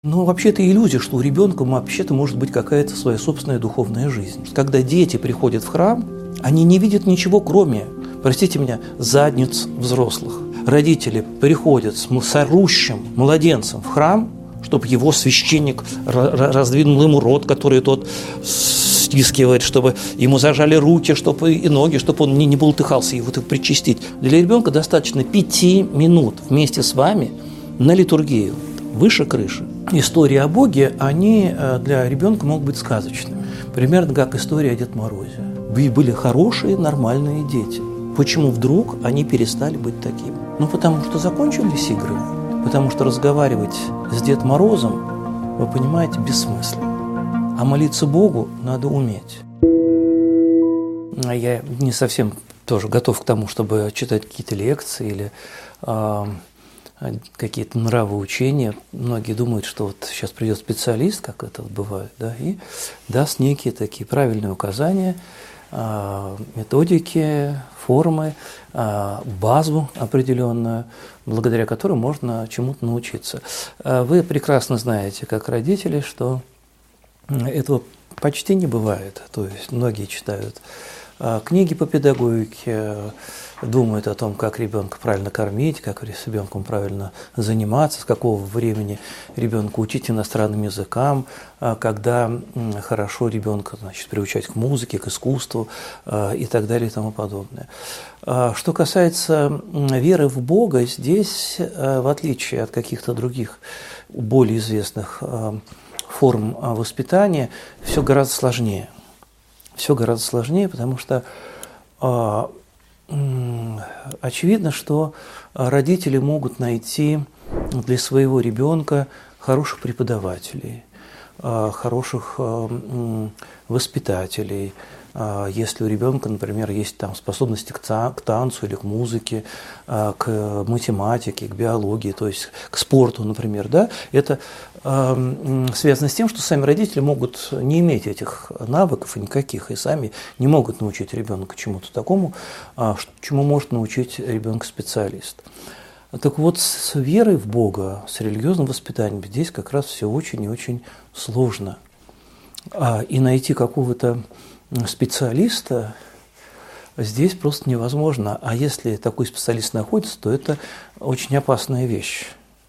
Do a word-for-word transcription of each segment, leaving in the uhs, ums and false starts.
Ну, вообще-то иллюзия, что у ребенка вообще-то может быть какая-то своя собственная духовная жизнь. Когда дети приходят в храм, они не видят ничего, кроме, простите меня, задниц взрослых. Родители приходят с орущим младенцем в храм, чтобы его священник раздвинул ему рот, который тот стискивает, чтобы ему зажали руки, чтобы и ноги, чтобы он не, не бултыхался, его так причастить. Для ребенка достаточно пяти минут вместе с вами на литургию, выше крыши. Истории о Боге, они для ребенка могут быть сказочными. Примерно как история о Деде Морозе. Вы были хорошие, нормальные дети. Почему вдруг они перестали быть такими? Ну, потому что закончились игры. Потому что разговаривать с Дедом Морозом, вы понимаете, бессмысленно. А молиться Богу надо уметь. Я не совсем тоже готов к тому, чтобы читать какие-то лекции или э, какие-то нравоучения. Многие думают, что вот сейчас придет специалист, как это вот бывает, да, и даст некие такие правильные указания, э, методики, формы, э, базу определенную, благодаря которой можно чему-то научиться. Вы прекрасно знаете, как родители, что этого почти не бывает. То есть многие читают книги по педагогике, думают о том, как ребенка правильно кормить, как с ребенком правильно заниматься, с какого времени ребенка учить иностранным языкам, когда хорошо ребенка, значит, приучать к музыке, к искусству и так далее и тому подобное. Что касается веры в Бога, здесь, в отличие от каких-то других более известных форм воспитания, все гораздо сложнее. Все гораздо сложнее, потому что очевидно, что родители могут найти для своего ребенка хороших преподавателей, хороших воспитателей. Если у ребенка, например, есть там способности к танцу или к музыке, к математике, к биологии, то есть к спорту, например, да, это связано с тем, что сами родители могут не иметь этих навыков и никаких, и сами не могут научить ребенка чему-то такому, чему может научить ребенка специалист. Так вот, с верой в Бога, с религиозным воспитанием здесь как раз все очень и очень сложно. И найти какого-то специалиста здесь просто невозможно. А если такой специалист находится, то это очень опасная вещь.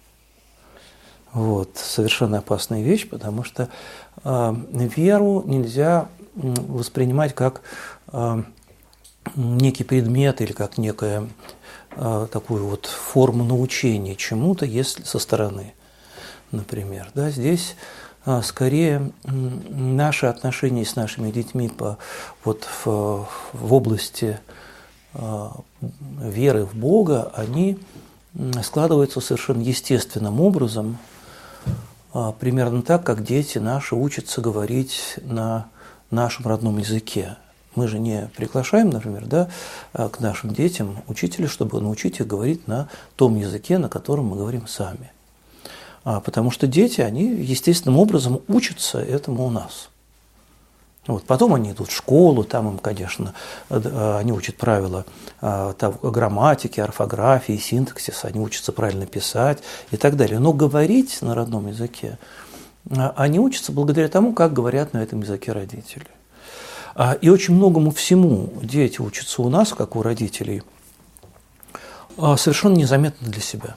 Вот, совершенно опасная вещь, потому что э, веру нельзя воспринимать как э, некий предмет или как некая э, такую вот форму научения чему-то, если со стороны, например. Да, здесь э, скорее э, наши отношения с нашими детьми по, вот в, в области э, веры в Бога, они складываются совершенно естественным образом, примерно так, как дети наши учатся говорить на нашем родном языке. Мы же не приглашаем, например, да, к нашим детям учителя, чтобы научить их говорить на том языке, на котором мы говорим сами. Потому что дети, они естественным образом учатся этому у нас. Вот. Потом они идут в школу, там им, конечно, они учат правила грамматики, орфографии, синтаксиса, они учатся правильно писать и так далее. Но говорить на родном языке они учатся благодаря тому, как говорят на этом языке родители. И очень многому всему дети учатся у нас, как у родителей, совершенно незаметно для себя.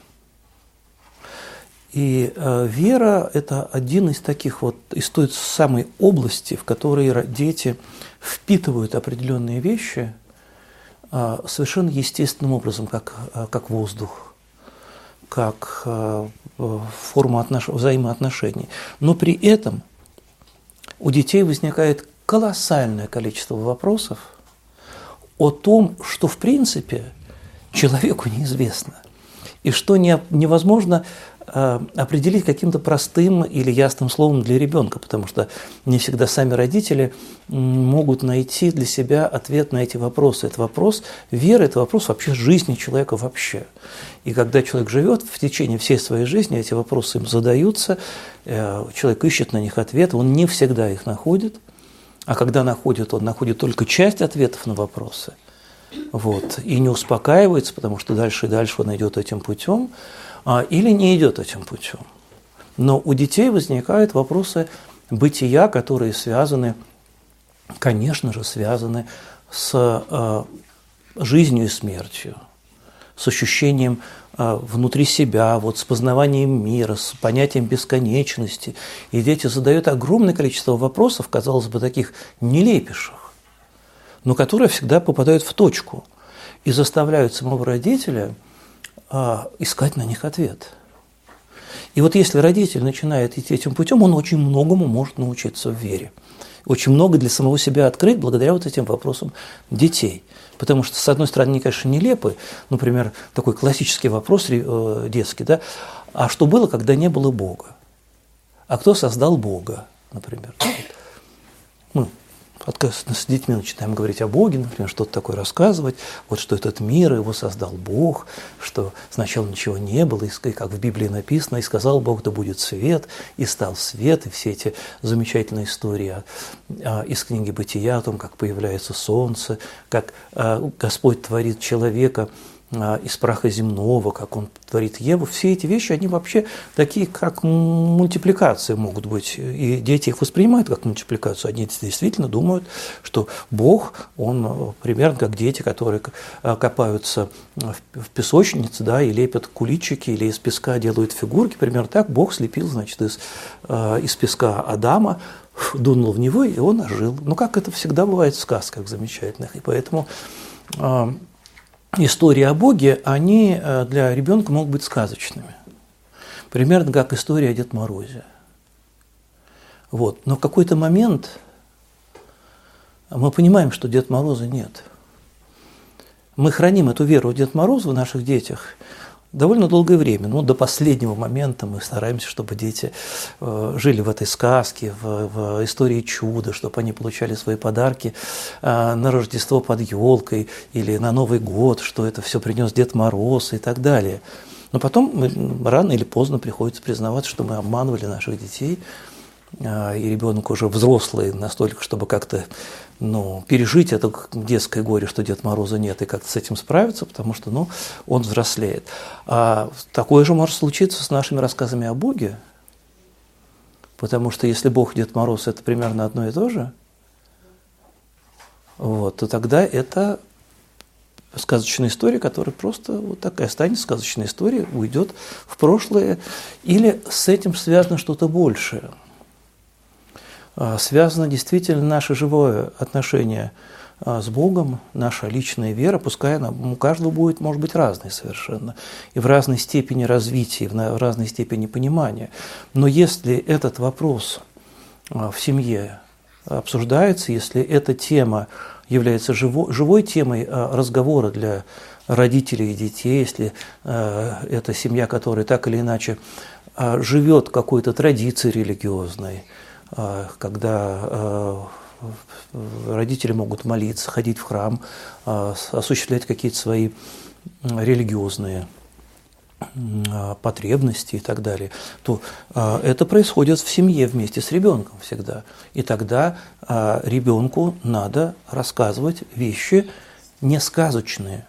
И э, вера – это один из таких вот, из той самой области, в которой дети впитывают определенные вещи э, совершенно естественным образом, как, э, как воздух, как э, форма отнош... взаимоотношений. Но при этом у детей возникает колоссальное количество вопросов о том, что в принципе человеку неизвестно, и что не, невозможно определить каким-то простым или ясным словом для ребенка, потому что не всегда сами родители могут найти для себя ответ на эти вопросы. Это вопрос веры, это вопрос вообще жизни человека вообще. И когда человек живет в течение всей своей жизни, эти вопросы им задаются, человек ищет на них ответ, он не всегда их находит, а когда находит, он находит только часть ответов на вопросы. Вот, и не успокаивается, потому что дальше и дальше он идет этим путем, или не идет этим путем. Но у детей возникают вопросы бытия, которые связаны, конечно же, связаны с э, жизнью и смертью, с ощущением э, внутри себя, вот, с познаванием мира, с понятием бесконечности. И дети задают огромное количество вопросов, казалось бы, таких нелепейших, но которые всегда попадают в точку и заставляют самого родителя э, искать на них ответ. И вот если родитель начинает идти этим путем, он очень многому может научиться в вере. Очень много для самого себя открыть благодаря вот этим вопросам детей. Потому что, с одной стороны, они, конечно, нелепы. Например, такой классический вопрос детский, да? А что было, когда не было Бога? А кто создал Бога, например? Мы с детьми начинаем говорить о Боге, например, что-то такое рассказывать, вот что этот мир, его создал Бог, что сначала ничего не было, и как в Библии написано, и сказал Бог, да будет свет, и стал свет, и все эти замечательные истории из книги «Бытия» о том, как появляется солнце, как Господь творит человека из праха земного, как он творит Еву, все эти вещи, они вообще такие, как мультипликации могут быть, и дети их воспринимают как мультипликацию, они действительно думают, что Бог, он примерно как дети, которые копаются в песочнице, да, и лепят куличики, или из песка делают фигурки, примерно так Бог слепил, значит, из, из песка Адама, дунул в него, и он ожил. Ну, как это всегда бывает в сказках замечательных, и поэтому истории о Боге, они для ребенка могут быть сказочными. Примерно как история о Дед Морозе. Вот. Но в какой-то момент мы понимаем, что Дед Мороза нет. Мы храним эту веру в Дед Мороза в наших детях довольно долгое время. Ну, до последнего момента мы стараемся, чтобы дети э, жили в этой сказке, в, в истории чуда, чтобы они получали свои подарки э, на Рождество под елкой или на Новый год, что это все принес Дед Мороз и так далее. Но потом мы, рано или поздно приходится признавать, что мы обманывали наших детей, э, и ребенок уже взрослый настолько, чтобы как-то ну, пережить это детское горе, что Деда Мороза нет, и как-то с этим справиться, потому что ну, он взрослеет. А такое же может случиться с нашими рассказами о Боге, потому что если Бог и Дед Мороз – это примерно одно и то же, вот, то тогда это сказочная история, которая просто вот такая станет сказочная история, уйдет в прошлое, или с этим связано что-то большее. Связано действительно наше живое отношение с Богом, наша личная вера, пускай она у каждого будет, может быть, разной совершенно, и в разной степени развития, и в разной степени понимания. Но если этот вопрос в семье обсуждается, если эта тема является живой, живой темой разговора для родителей и детей, если это семья, которая так или иначе живет какой-то традицией религиозной, когда родители могут молиться, ходить в храм, осуществлять какие-то свои религиозные потребности и так далее, то это происходит в семье вместе с ребенком всегда. И тогда ребенку надо рассказывать вещи не сказочные,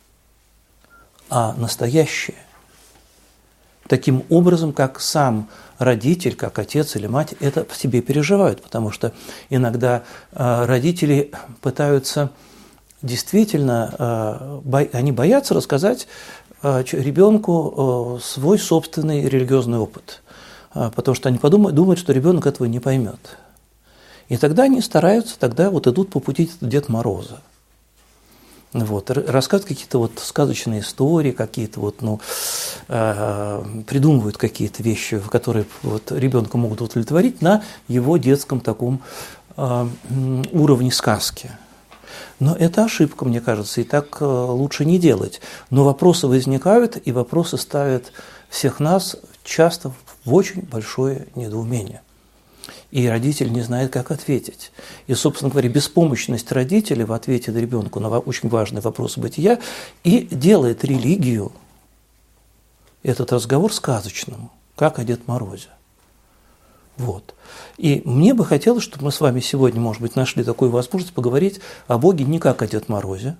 а настоящие. Таким образом, как сам родитель, как отец или мать это в себе переживают, потому что иногда э, родители пытаются действительно, э, бо, они боятся рассказать э, ребенку э, свой собственный религиозный опыт, э, потому что они подумают, думают, что ребенок этого не поймет. И тогда они стараются, тогда вот идут по пути Деда Мороза. Вот, рассказывают какие-то вот сказочные истории, какие-то вот, ну, э, придумывают какие-то вещи, которые вот ребенка могут удовлетворить на его детском таком э, уровне сказки. Но это ошибка, мне кажется, и так э, лучше не делать. Но вопросы возникают, и вопросы ставят всех нас часто в очень большое недоумение. И родитель не знает, как ответить. И, собственно говоря, беспомощность родителя в ответе на ребенку на очень важный вопрос бытия и делает религию, этот разговор, сказочным, как о Деде Морозе. Вот. И мне бы хотелось, чтобы мы с вами сегодня, может быть, нашли такую возможность поговорить о Боге не как о Деде Морозе,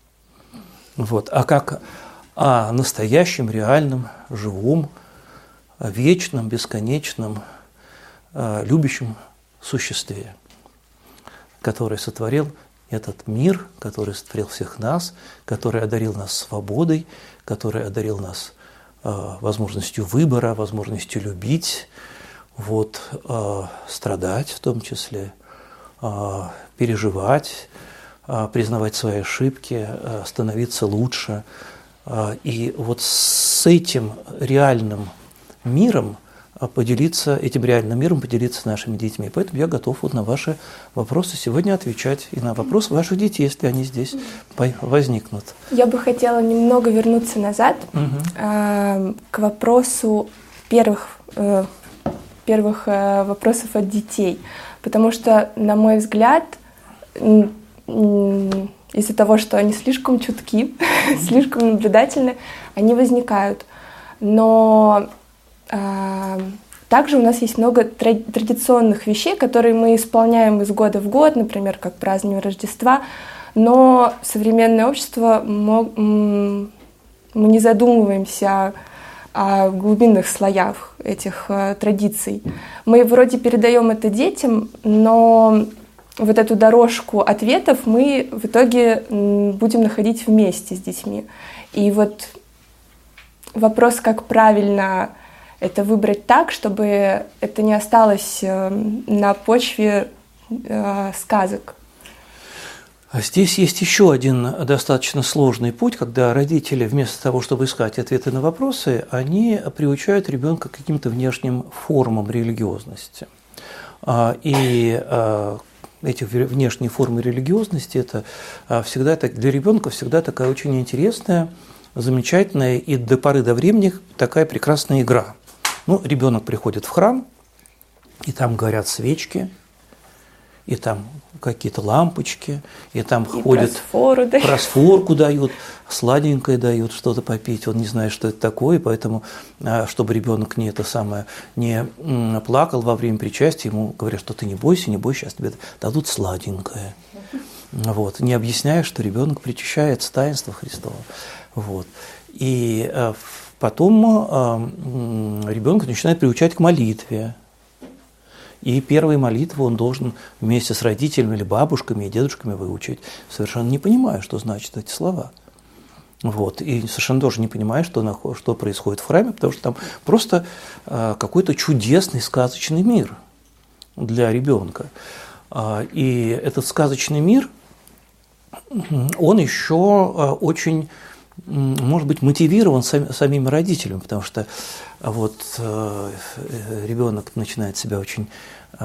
вот, а как о настоящем, реальном, живом, вечном, бесконечном, любящем существе, который сотворил этот мир, который сотворил всех нас, который одарил нас свободой, который одарил нас возможностью выбора, возможностью любить, вот, страдать в том числе, переживать, признавать свои ошибки, становиться лучше. И вот с этим реальным миром поделиться, этим реальным миром поделиться с нашими детьми. Поэтому я готов вот на ваши вопросы сегодня отвечать и на вопросы ваших детей, если они здесь возникнут. Я бы хотела немного вернуться назад угу. э, к вопросу первых, э, первых э, вопросов от детей. Потому что, на мой взгляд, э, э, из-за того, что они слишком чутки, слишком наблюдательны, они возникают. Но э, также у нас есть много традиционных вещей, которые мы исполняем из года в год, например, как празднование Рождества, но современное общество, мы не задумываемся о глубинных слоях этих э, традиций. Мы вроде передаем это детям, но вот эту дорожку ответов мы в итоге будем находить вместе с детьми. И вот вопрос, как правильно это выбрать так, чтобы это не осталось на почве э, сказок. Здесь есть еще один достаточно сложный путь, когда родители вместо того, чтобы искать ответы на вопросы, они приучают ребенка к каким-то внешним формам религиозности. И эти внешние формы религиозности – это всегда так, для ребенка всегда такая очень интересная, замечательная и до поры до времени такая прекрасная игра. Ну, ребенок приходит в храм, и там горят свечки, и там какие-то лампочки, и там и ходят, просфору дают. просфорку дают, сладенькое дают, что-то попить, он не знает, что это такое, поэтому, чтобы ребенок не это самое, не плакал во время причастия, ему говорят, что ты не бойся, не бойся, сейчас тебе дадут сладенькое. Вот, не объясняя, что ребенок причащается таинства Христова. Вот. И потом ребенка начинает приучать к молитве. И первые молитвы он должен вместе с родителями или бабушками и дедушками выучить, совершенно не понимая, что значат эти слова. Вот. И совершенно тоже не понимая, что, что происходит в храме, потому что там просто какой-то чудесный сказочный мир для ребенка. И этот сказочный мир, он еще очень, может быть, мотивирован самими родителями, потому что вот ребенок начинает себя очень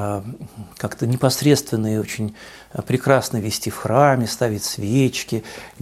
как-то непосредственно и очень прекрасно вести в храме, ставить свечки,